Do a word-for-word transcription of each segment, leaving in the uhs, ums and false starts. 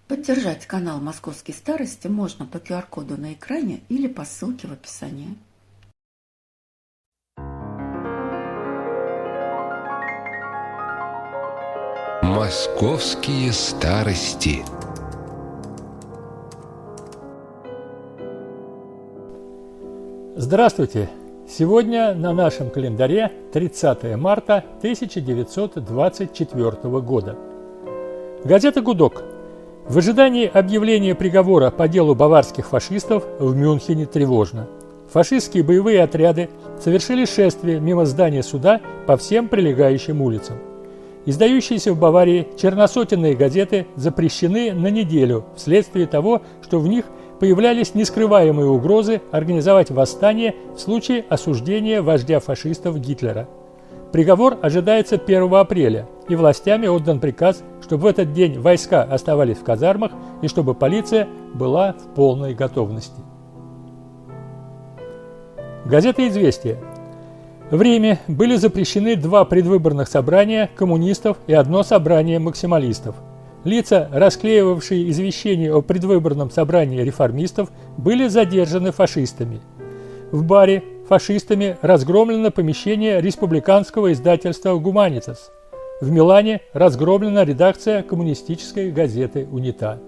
Поддержать канал «Московские старости» можно по ку ар-коду на экране или по ссылке в описании. «Московские старости». Здравствуйте! Сегодня на нашем календаре тридцатое марта тысяча девятьсот двадцать четвёртого года. Газета «Гудок». В ожидании объявления приговора по делу баварских фашистов в Мюнхене тревожно. Фашистские боевые отряды совершили шествие мимо здания суда по всем прилегающим улицам. Издающиеся в Баварии черносотенные газеты запрещены на неделю вследствие того, что в них появлялись нескрываемые угрозы организовать восстание в случае осуждения вождя фашистов Гитлера. Приговор ожидается первого апреля, и властями отдан приказ, чтобы в этот день войска оставались в казармах и чтобы полиция была в полной готовности. Газета «Известия». В Риме были запрещены два предвыборных собрания коммунистов и одно собрание максималистов. Лица, расклеивавшие извещения о предвыборном собрании реформистов, были задержаны фашистами. В баре фашистами разгромлено помещение республиканского издательства «Гуманитас». В Милане разгромлена редакция коммунистической газеты «Унита».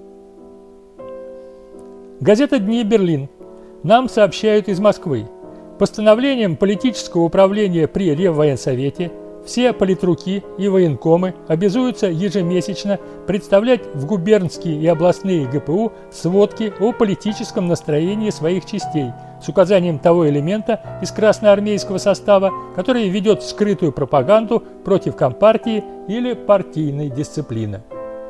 Газета «Дни Берлин». Нам сообщают из Москвы. Постановлением политического управления при Реввоенсовете все политруки и военкомы обязуются ежемесячно представлять в губернские и областные гэ пэ у сводки о политическом настроении своих частей с указанием того элемента из красноармейского состава, который ведет скрытую пропаганду против компартии или партийной дисциплины.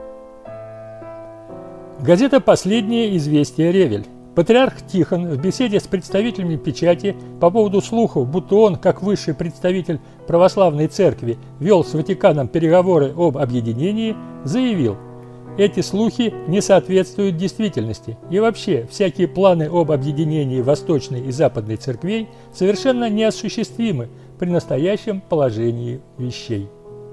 Газета «Последнее известие Ревель». Патриарх Тихон в беседе с представителями печати по поводу слухов, будто он, как высший представитель православной церкви, вел с Ватиканом переговоры об объединении, заявил: эти слухи не соответствуют действительности, и вообще всякие планы об объединении Восточной и Западной церквей совершенно неосуществимы при настоящем положении вещей.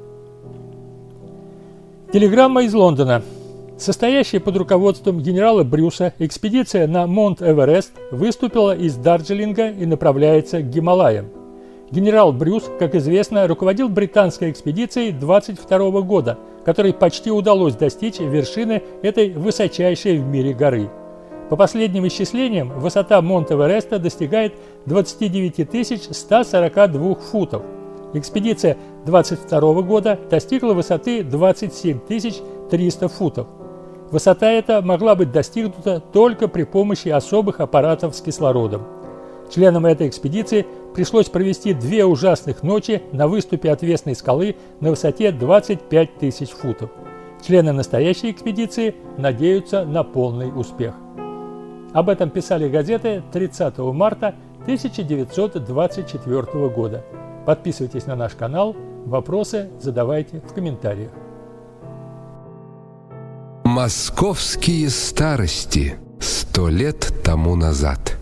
Телеграмма из Лондона. Состоящая под руководством генерала Брюса экспедиция на Монт-Эверест выступила из Дарджилинга и направляется к Гималаям. Генерал Брюс, как известно, руководил британской экспедицией двадцать второго года, которой почти удалось достичь вершины этой высочайшей в мире горы. По последним исчислениям, высота Монт-Эвереста достигает двадцати девяти тысяч ста сорока двух футов. Экспедиция двадцать второго года достигла высоты двадцать семь тысяч триста футов. Высота эта могла быть достигнута только при помощи особых аппаратов с кислородом. Членам этой экспедиции пришлось провести две ужасных ночи на выступе отвесной скалы на высоте двадцать пять тысяч футов. Члены настоящей экспедиции надеются на полный успех. Об этом писали газеты тридцатого марта тысяча девятьсот двадцать четвёртого года. Подписывайтесь на наш канал, вопросы задавайте в комментариях. «Московские старости» сто лет тому назад.